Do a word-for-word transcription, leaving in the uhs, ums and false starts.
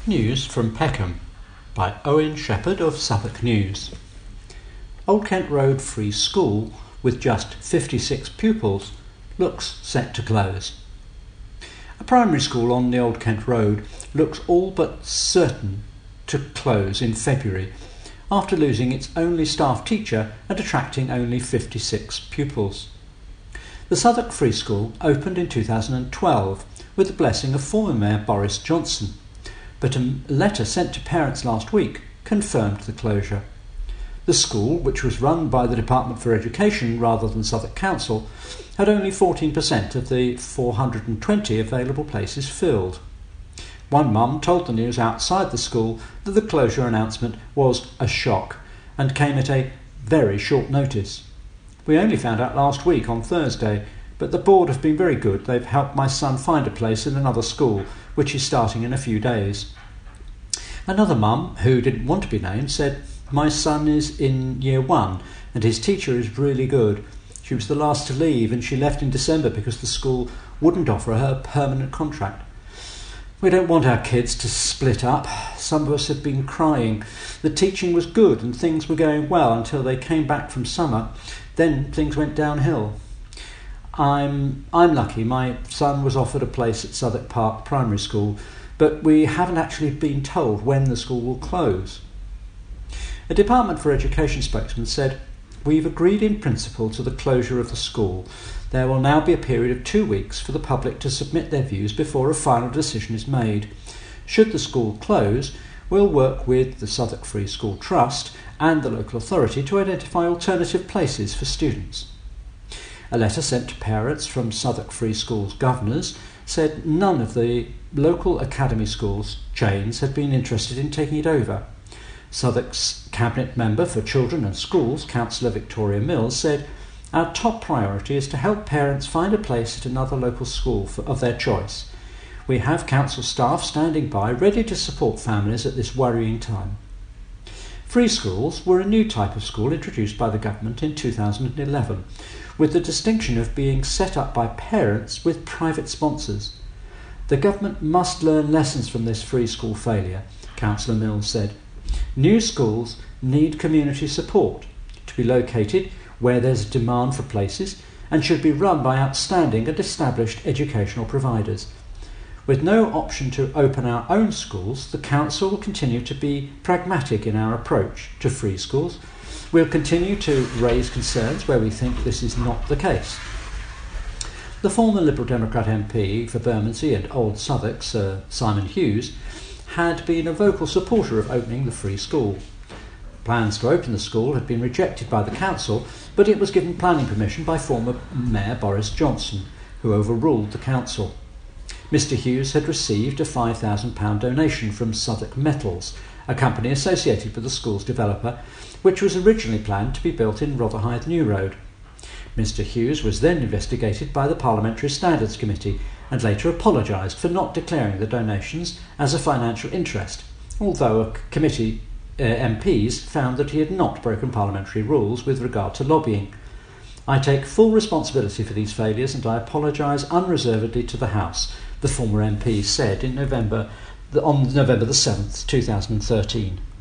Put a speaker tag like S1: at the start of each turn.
S1: News from Peckham by Owen Shepherd of Suffolk News. Old Kent Road Free School, with just fifty-six pupils, looks set to close. A primary school on the Old Kent Road looks all but certain to close in February, after losing its only staff teacher and attracting only fifty-six pupils. The Southwark Free School opened in two thousand twelve with the blessing of former Mayor Boris Johnson, but a letter sent to parents last week confirmed the closure. The school, which was run by the Department for Education rather than Southwark Council, had only fourteen percent of the four hundred twenty available places filled. One mum told the news outside the school that the closure announcement was a shock and came at a very short notice. We only found out last week on Thursday, but the board have been very good. They've helped my son find a place in another school, which is starting in a few days. Another mum, who didn't want to be named, said, "My son is in year one and his teacher is really good. She was the last to leave and she left in December because the school wouldn't offer her a permanent contract. We don't want our kids to split up. Some of us have been crying. The teaching was good and things were going well until they came back from summer. Then things went downhill. I'm I'm lucky. My son was offered a place at Southwark Park Primary School, but we haven't actually been told when the school will close." A Department for Education spokesman said, "We've agreed in principle to the closure of the school. There will now be a period of two weeks for the public to submit their views before a final decision is made. Should the school close, we'll work with the Southwark Free School Trust and the local authority to identify alternative places for students." A letter sent to parents from Southwark Free Schools governors said none of the local academy schools chains had been interested in taking it over. Southwark's Cabinet Member for Children and Schools, Councillor Victoria Mills, said, "Our top priority is to help parents find a place at another local school for, of their choice. We have council staff standing by, ready to support families at this worrying time." Free schools were a new type of school introduced by the government in two thousand eleven, with the distinction of being set up by parents with private sponsors. The government must learn lessons from this free school failure, Councillor Mills said. New schools need community support, to be located where there's a demand for places, and should be run by outstanding and established educational providers. With no option to open our own schools, the Council will continue to be pragmatic in our approach to free schools. We'll continue to raise concerns where we think this is not the case. The former Liberal Democrat M P for Bermondsey and Old Southwark, Sir Simon Hughes, had been a vocal supporter of opening the free school. Plans to open the school had been rejected by the council, but it was given planning permission by former Mayor Boris Johnson, who overruled the council. Mr Hughes had received a five thousand pounds donation from Southwark Metals, a company associated with the school's developer, which was originally planned to be built in Rotherhithe New Road. Mr Hughes was then investigated by the Parliamentary Standards Committee and later apologised for not declaring the donations as a financial interest, although a committee uh, M Ps found that he had not broken parliamentary rules with regard to lobbying. "I take full responsibility for these failures and I apologise unreservedly to the House," the former M P said in November, on November the seventh, two thousand thirteen.